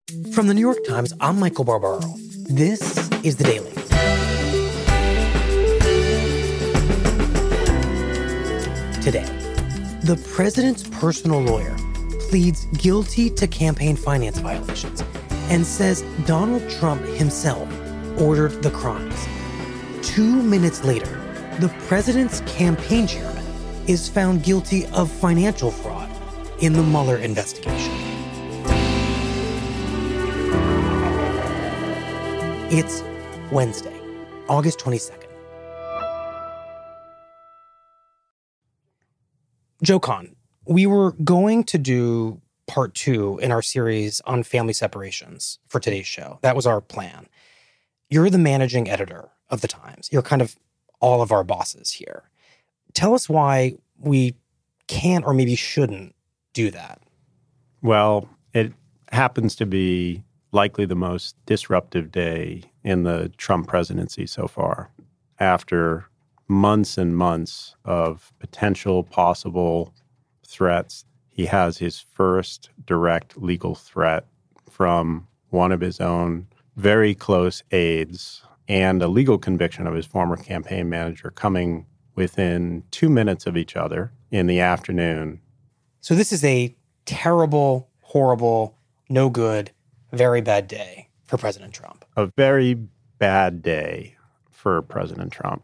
From the New York Times, I'm Michael Barbaro. This is The Daily. Today, the president's personal lawyer pleads guilty to campaign finance violations and says Donald Trump himself ordered the crimes. 2 minutes later, the president's campaign chairman is found guilty of financial fraud in the Mueller investigation. It's Wednesday, August 22nd. Joe Kahn, we were going to do part 2 in our series on family separations for today's show. That was our plan. You're the managing editor of The Times. You're kind of all of our bosses here. Tell us why we can't or maybe shouldn't do that. Well, it happens to be likely the most disruptive day in the Trump presidency so far. After months and months of potential possible threats, he has his first direct legal threat from one of his own very close aides and a legal conviction of his former campaign manager coming within 2 minutes of each other in the afternoon. So this is a terrible, horrible, no good, very bad day for President Trump. A very bad day for President Trump.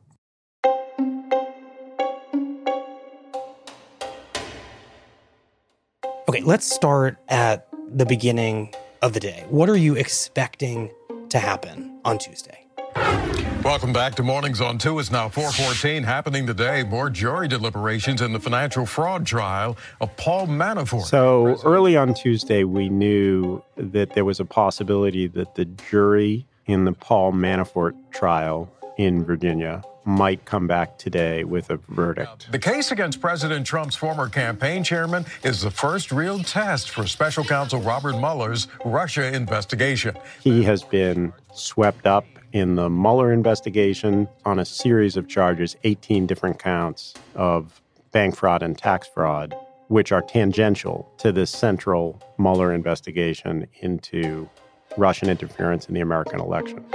Okay, let's start at the beginning of the day. What are you expecting to happen on Tuesday? Welcome back to Mornings on 2. It's now 4:14. Happening today, more jury deliberations in the financial fraud trial of Paul Manafort. So early on Tuesday, we knew that there was a possibility that the jury in the Paul Manafort trial in Virginia might come back today with a verdict. The case against President Trump's former campaign chairman is the first real test for special counsel Robert Mueller's Russia investigation. He has been swept up in the Mueller investigation on a series of charges, 18 different counts of bank fraud and tax fraud, which are tangential to this central Mueller investigation into Russian interference in the American election.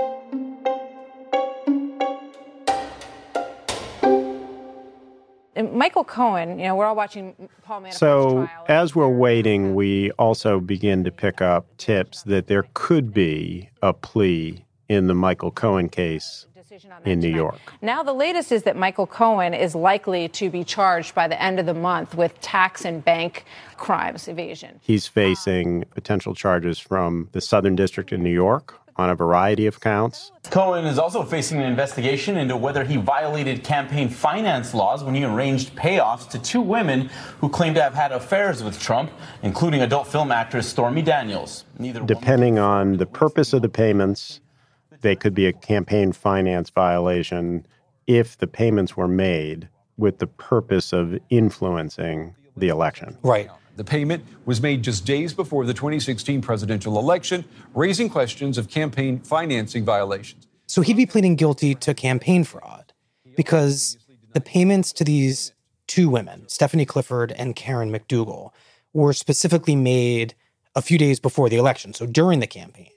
And Michael Cohen, we're all watching Paul Manafort's trial. So as we're waiting, we also begin to pick up tips that there could be a plea in the Michael Cohen case in New York. Now, the latest is that Michael Cohen is likely to be charged by the end of the month with tax and bank crimes, evasion. He's facing potential charges from the Southern District in New York on a variety of counts. Cohen is also facing an investigation into whether he violated campaign finance laws when he arranged payoffs to 2 women who claim to have had affairs with Trump, including adult film actress Stormy Daniels. Depending on the purpose of the payments, they could be a campaign finance violation if the payments were made with the purpose of influencing the election. Right. The payment was made just days before the 2016 presidential election, raising questions of campaign financing violations. So he'd be pleading guilty to campaign fraud because the payments to these 2 women, Stephanie Clifford and Karen McDougal, were specifically made a few days before the election, so during the campaign,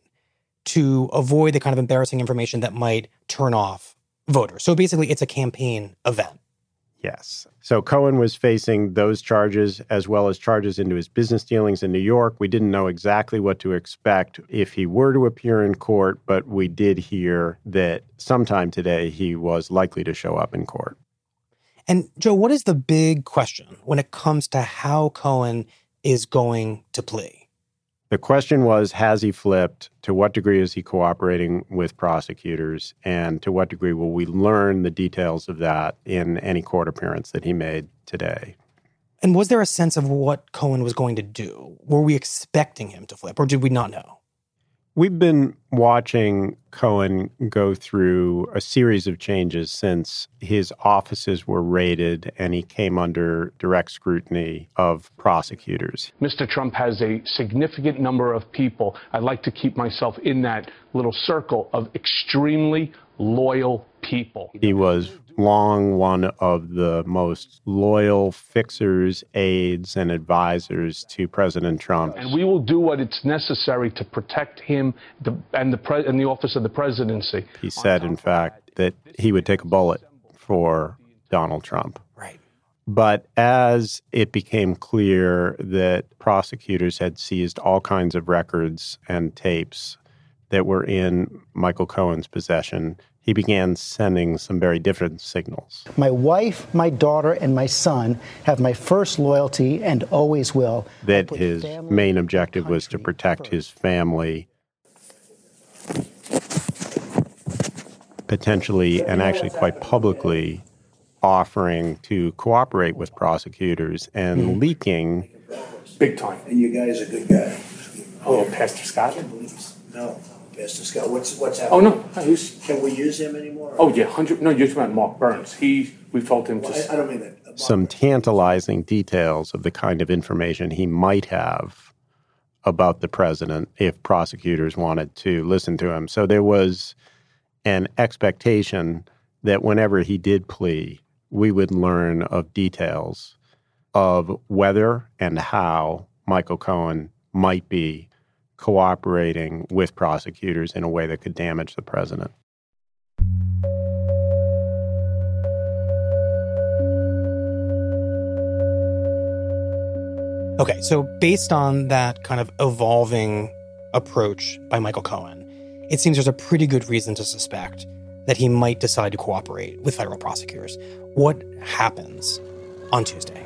to avoid the kind of embarrassing information that might turn off voters. So basically, it's a campaign event. Yes. So Cohen was facing those charges as well as charges into his business dealings in New York. We didn't know exactly what to expect if he were to appear in court, but we did hear that sometime today he was likely to show up in court. And Joe, what is the big question when it comes to how Cohen is going to plea? The question was, has he flipped? To what degree is he cooperating with prosecutors? And to what degree will we learn the details of that in any court appearance that he made today? And was there a sense of what Cohen was going to do? Were we expecting him to flip, or did we not know? We've been watching Cohen go through a series of changes since his offices were raided and he came under direct scrutiny of prosecutors. Mr. Trump has a significant number of people. I'd like to keep myself in that little circle of extremely loyal people. He was long one of the most loyal fixers, aides, and advisors to President Trump. And we will do what it's necessary to protect him and the office of the presidency. He said, in fact, that he would take a bullet for Donald Trump. Right. But as it became clear that prosecutors had seized all kinds of records and tapes that were in Michael Cohen's possession, he began sending some very different signals. My wife, my daughter, and my son have my first loyalty and always will. That his main objective was to protect his family, potentially and actually quite publicly offering to cooperate with prosecutors and leaking. Big time. And you guys are good guy. Oh, Pastor Scott? No, Pastor Scott. What's happening? Oh, no. Can we use him anymore? Oh, yeah, 100. No, you're talking about Mark Burns. We've told him to. I don't mean that. Some tantalizing details of the kind of information he might have about the president if prosecutors wanted to listen to him. So there was an expectation that whenever he did plea, we would learn of details of whether and how Michael Cohen might be cooperating with prosecutors in a way that could damage the president. Okay, so based on that kind of evolving approach by Michael Cohen, it seems there's a pretty good reason to suspect that he might decide to cooperate with federal prosecutors. What happens on Tuesday?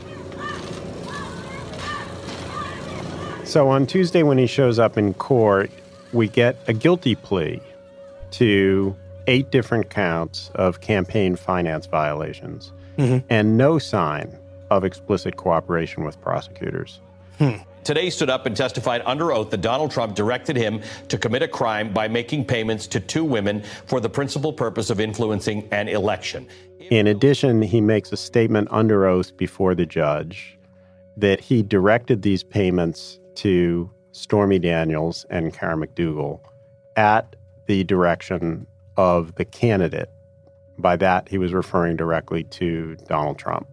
So on Tuesday, when he shows up in court, we get a guilty plea to 8 different counts of campaign finance violations and no sign of explicit cooperation with prosecutors. Today stood up and testified under oath that Donald Trump directed him to commit a crime by making payments to 2 women for the principal purpose of influencing an election. In addition, he makes a statement under oath before the judge that he directed these payments to Stormy Daniels and Karen McDougal at the direction of the candidate. By that, he was referring directly to Donald Trump.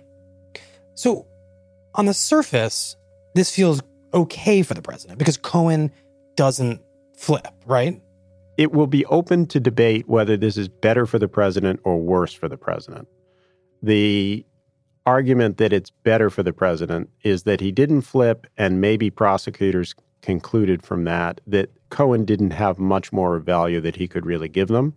So on the surface, this feels okay for the president because Cohen doesn't flip, right? It will be open to debate whether this is better for the president or worse for the president. The argument that it's better for the president is that he didn't flip, and maybe prosecutors concluded from that Cohen didn't have much more value that he could really give them.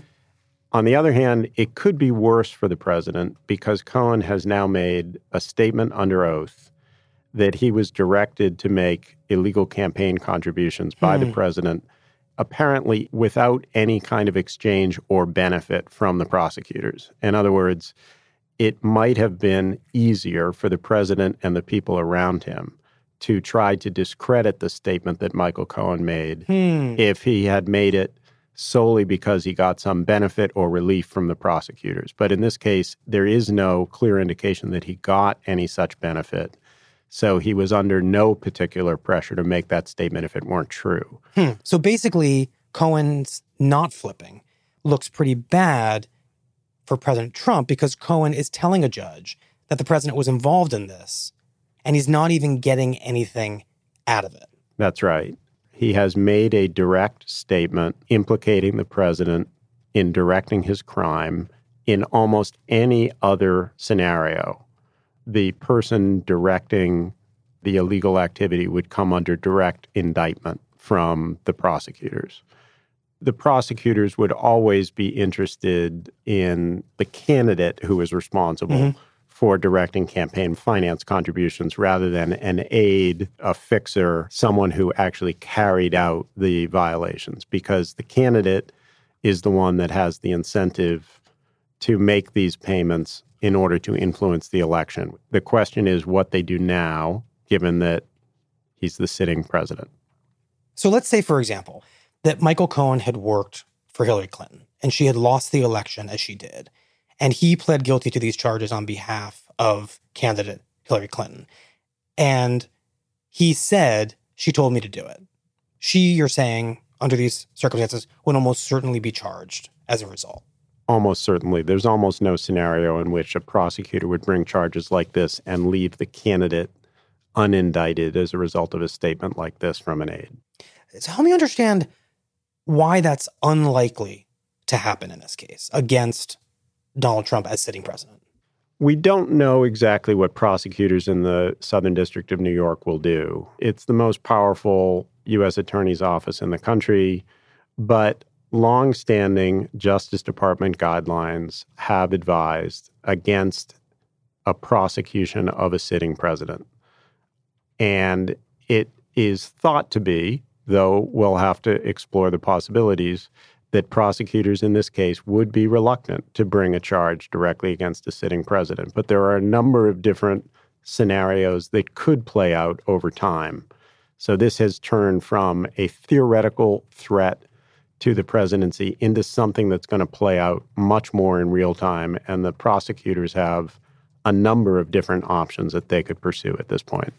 On the other hand, it could be worse for the president because Cohen has now made a statement under oath that he was directed to make illegal campaign contributions by the president, apparently without any kind of exchange or benefit from the prosecutors. In other words, it might have been easier for the president and the people around him to try to discredit the statement that Michael Cohen made if he had made it solely because he got some benefit or relief from the prosecutors. But in this case, there is no clear indication that he got any such benefit. So he was under no particular pressure to make that statement if it weren't true. So basically, Cohen's not flipping looks pretty bad for President Trump because Cohen is telling a judge that the president was involved in this, and he's not even getting anything out of it. That's right. He has made a direct statement implicating the president in directing his crime. In almost any other scenario, the person directing the illegal activity would come under direct indictment from the prosecutors. The prosecutors would always be interested in the candidate who is responsible for directing campaign finance contributions rather than an aide, a fixer, someone who actually carried out the violations, because the candidate is the one that has the incentive to make these payments in order to influence the election. The question is what they do now, given that he's the sitting president. So let's say, for example, that Michael Cohen had worked for Hillary Clinton and she had lost the election as she did. And he pled guilty to these charges on behalf of candidate Hillary Clinton. And he said, she told me to do it. She, you're saying, under these circumstances, would almost certainly be charged as a result. almost certainly, there's almost no scenario in which a prosecutor would bring charges like this and leave the candidate unindicted as a result of a statement like this from an aide. So help me understand why that's unlikely to happen in this case against Donald Trump as sitting president. We don't know exactly what prosecutors in the Southern District of New York will do. It's the most powerful U.S. attorney's office in the country, but longstanding Justice Department guidelines have advised against a prosecution of a sitting president. And it is thought to be, though we'll have to explore the possibilities, that prosecutors in this case would be reluctant to bring a charge directly against a sitting president. But there are a number of different scenarios that could play out over time. So this has turned from a theoretical threat to the presidency into something that's going to play out much more in real time. And the prosecutors have a number of different options that they could pursue at this point.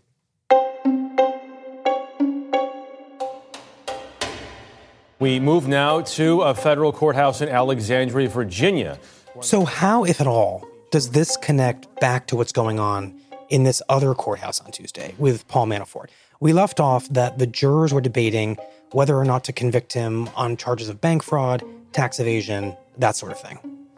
We move now to a federal courthouse in Alexandria, Virginia. So how, if at all, does this connect back to what's going on in this other courthouse on Tuesday with Paul Manafort? We left off that the jurors were debating whether or not to convict him on charges of bank fraud, tax evasion, that sort of thing.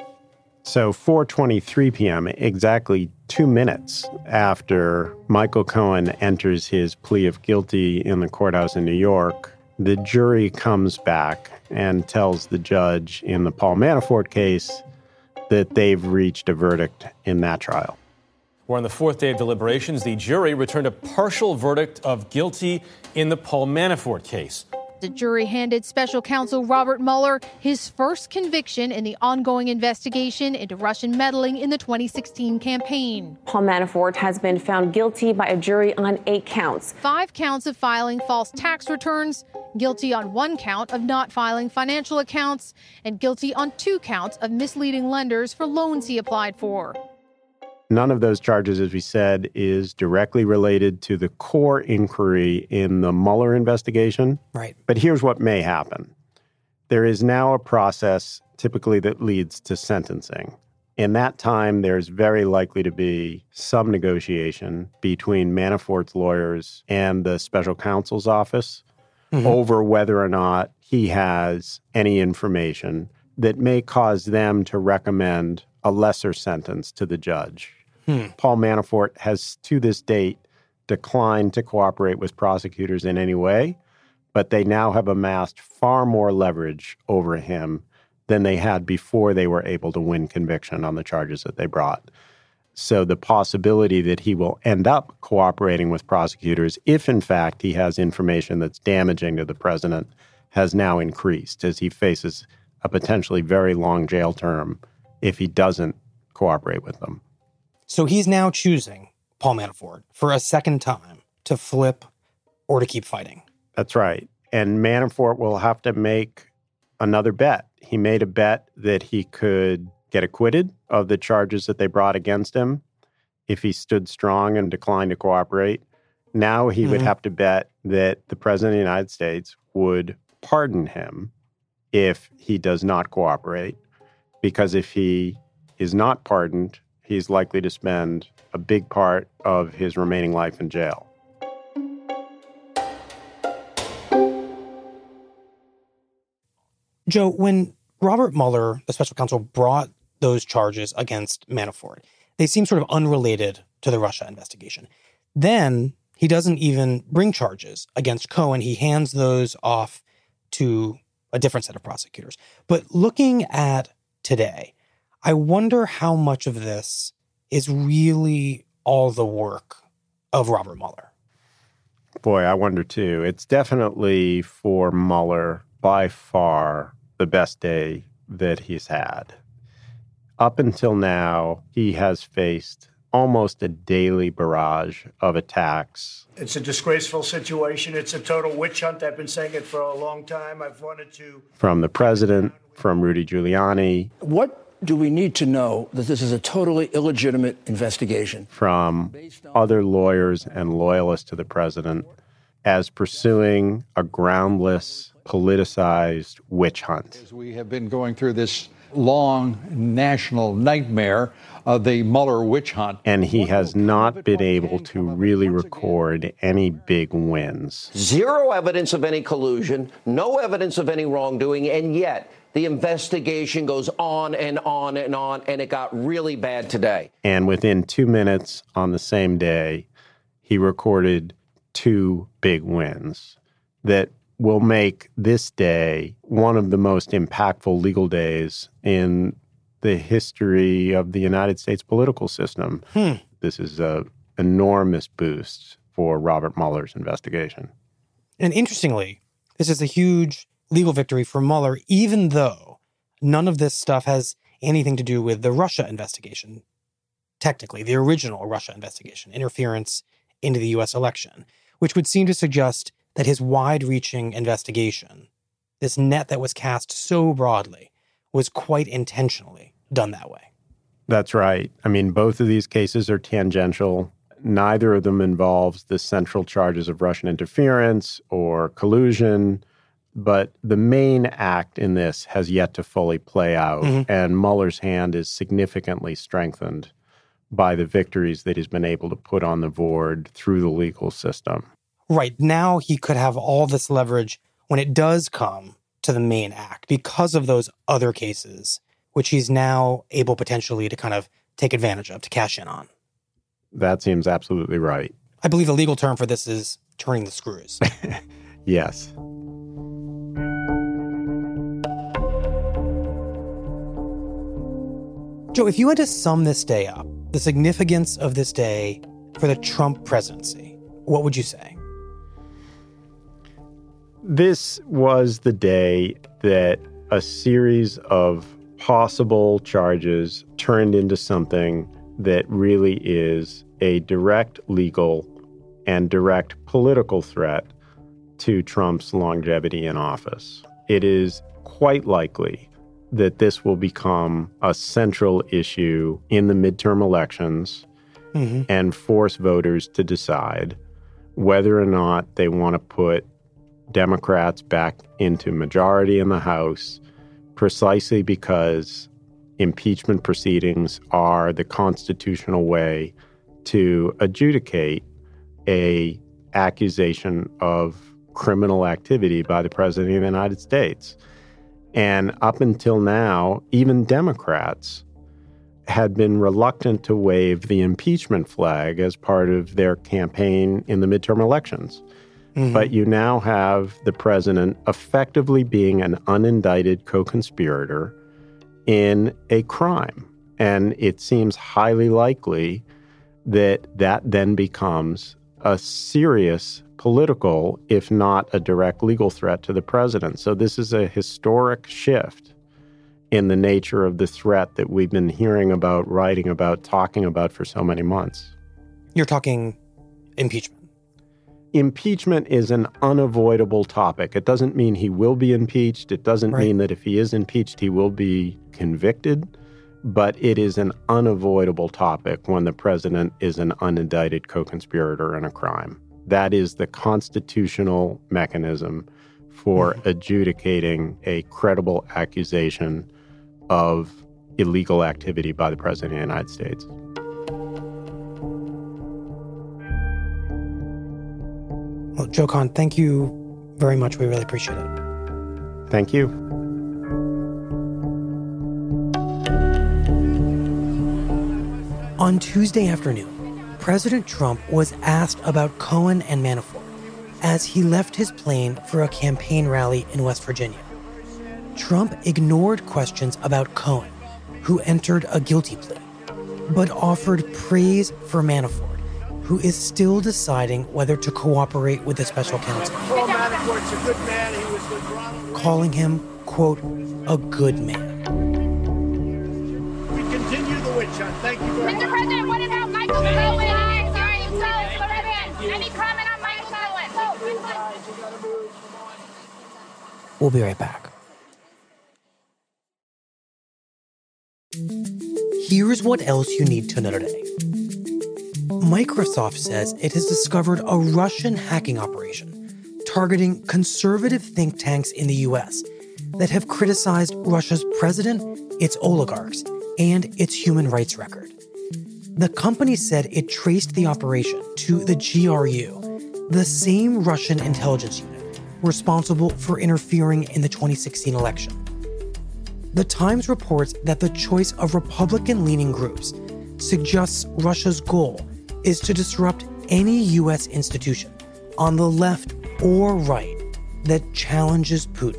So 4:23 p.m., exactly 2 minutes after Michael Cohen enters his plea of guilty in the courthouse in New York, the jury comes back and tells the judge in the Paul Manafort case that they've reached a verdict in that trial. We're on the fourth day of deliberations. The jury returned a partial verdict of guilty in the Paul Manafort case. The jury handed special counsel Robert Mueller his first conviction in the ongoing investigation into Russian meddling in the 2016 campaign. Paul Manafort has been found guilty by a jury on 8 counts. 5 counts of filing false tax returns, guilty on 1 count of not filing financial accounts, and guilty on 2 counts of misleading lenders for loans he applied for. None of those charges, as we said, is directly related to the core inquiry in the Mueller investigation. Right. But here's what may happen. There is now a process typically that leads to sentencing. In that time, there's very likely to be some negotiation between Manafort's lawyers and the special counsel's office over whether or not he has any information that may cause them to recommend a lesser sentence to the judge. Paul Manafort has, to this date, declined to cooperate with prosecutors in any way, but they now have amassed far more leverage over him than they had before they were able to win conviction on the charges that they brought. So the possibility that he will end up cooperating with prosecutors, if in fact he has information that's damaging to the president, has now increased as he faces a potentially very long jail term if he doesn't cooperate with them. So he's now choosing, Paul Manafort, for a second time to flip or to keep fighting. That's right. And Manafort will have to make another bet. He made a bet that he could get acquitted of the charges that they brought against him if he stood strong and declined to cooperate. Now he would have to bet that the president of the United States would pardon him if he does not cooperate, because if he is not pardoned, he's likely to spend a big part of his remaining life in jail. Joe, when Robert Mueller, the special counsel, brought those charges against Manafort, they seem sort of unrelated to the Russia investigation. Then he doesn't even bring charges against Cohen. He hands those off to a different set of prosecutors. But looking at today, I wonder how much of this is really all the work of Robert Mueller. Boy, I wonder too. It's definitely for Mueller by far the best day that he's had. Up until now, he has faced almost a daily barrage of attacks. It's a disgraceful situation. It's a total witch hunt. I've been saying it for a long time. I've wanted to... From the president, from Rudy Giuliani. What do we need to know that this is a totally illegitimate investigation? From other lawyers and loyalists to the president as pursuing a groundless, politicized witch hunt. As we have been going through this long national nightmare, the Mueller witch hunt. And he has not been able to really record any big wins. Zero evidence of any collusion, no evidence of any wrongdoing, and yet the investigation goes on and on and on, and it got really bad today. And within 2 minutes on the same day, he recorded 2 big wins that will make this day one of the most impactful legal days in the history of the United States political system. This is an enormous boost for Robert Mueller's investigation. And interestingly, this is a huge legal victory for Mueller, even though none of this stuff has anything to do with the Russia investigation. Technically, the original Russia investigation, interference into the U.S. election, which would seem to suggest that his wide-reaching investigation, this net that was cast so broadly, was quite intentionally done that way. That's right. I mean, both of these cases are tangential. Neither of them involves the central charges of Russian interference or collusion. But the main act in this has yet to fully play out, and Mueller's hand is significantly strengthened by the victories that he's been able to put on the board through the legal system. Right. Now he could have all this leverage when it does come to the main act because of those other cases, which he's now able potentially to kind of take advantage of, to cash in on. That seems absolutely right. I believe the legal term for this is turning the screws. Yes. Joe, if you had to sum this day up, the significance of this day for the Trump presidency, what would you say? This was the day that a series of possible charges turned into something that really is a direct legal and direct political threat to Trump's longevity in office. It is quite likely that this will become a central issue in the midterm elections and force voters to decide whether or not they want to put Democrats back into majority in the House, precisely because impeachment proceedings are the constitutional way to adjudicate an accusation of criminal activity by the President of the United States. And up until now, even Democrats had been reluctant to wave the impeachment flag as part of their campaign in the midterm elections. But you now have the president effectively being an unindicted co-conspirator in a crime. And it seems highly likely that that then becomes a serious political, if not a direct legal threat to the president. So this is a historic shift in the nature of the threat that we've been hearing about, writing about, talking about for so many months. You're talking impeachment. Impeachment is an unavoidable topic. It doesn't mean he will be impeached. It doesn't mean that if he is impeached, he will be convicted. But it is an unavoidable topic when the president is an unindicted co-conspirator in a crime. That is the constitutional mechanism for adjudicating a credible accusation of illegal activity by the President of the United States. Well, Joe Kahn, thank you very much. We really appreciate it. Thank you. On Tuesday afternoon, President Trump was asked about Cohen and Manafort as he left his plane for a campaign rally in West Virginia. Trump ignored questions about Cohen, who entered a guilty plea, but offered praise for Manafort, who is still deciding whether to cooperate with the special counsel. Paul Manafort's a good man. He was with Ronald Reagan. Calling him, quote, a good man. We continue the witch hunt. Thank you very much. Mr. President, what about Michael Cohen? Any comment on Michael Cohen? We'll be right back. Here's what else you need to know today. Microsoft says it has discovered a Russian hacking operation targeting conservative think tanks in the U.S. that have criticized Russia's president, its oligarchs, and its human rights record. The company said it traced the operation to the GRU, the same Russian intelligence unit responsible for interfering in the 2016 election. The Times reports that the choice of Republican-leaning groups suggests Russia's goal is to disrupt any U.S. institution on the left or right that challenges Putin.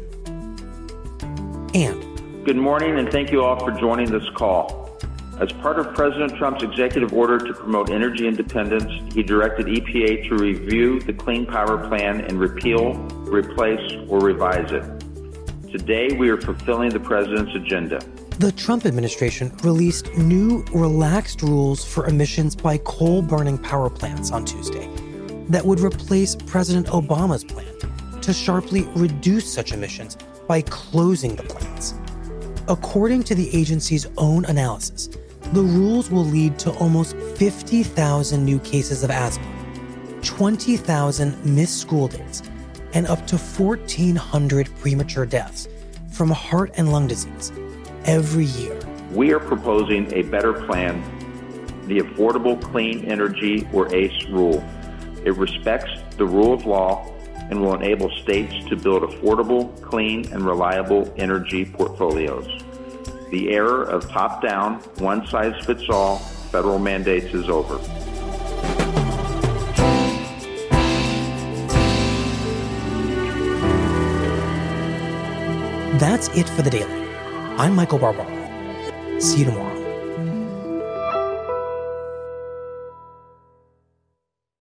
And good morning, and thank you all for joining this call. As part of President Trump's executive order to promote energy independence, he directed EPA to review the Clean Power Plan and repeal, replace, or revise it. Today, we are fulfilling the president's agenda. The Trump administration released new, relaxed rules for emissions by coal-burning power plants on Tuesday that would replace President Obama's plan to sharply reduce such emissions by closing the plants. According to the agency's own analysis, the rules will lead to almost 50,000 new cases of asthma, 20,000 missed school days, and up to 1,400 premature deaths from heart and lung disease every year. We are proposing a better plan, the Affordable Clean Energy, or ACE rule. It respects the rule of law and will enable states to build affordable, clean, and reliable energy portfolios. The era of top-down, one-size-fits-all federal mandates is over. That's it for The Daily. I'm Michael Barbaro. See you tomorrow.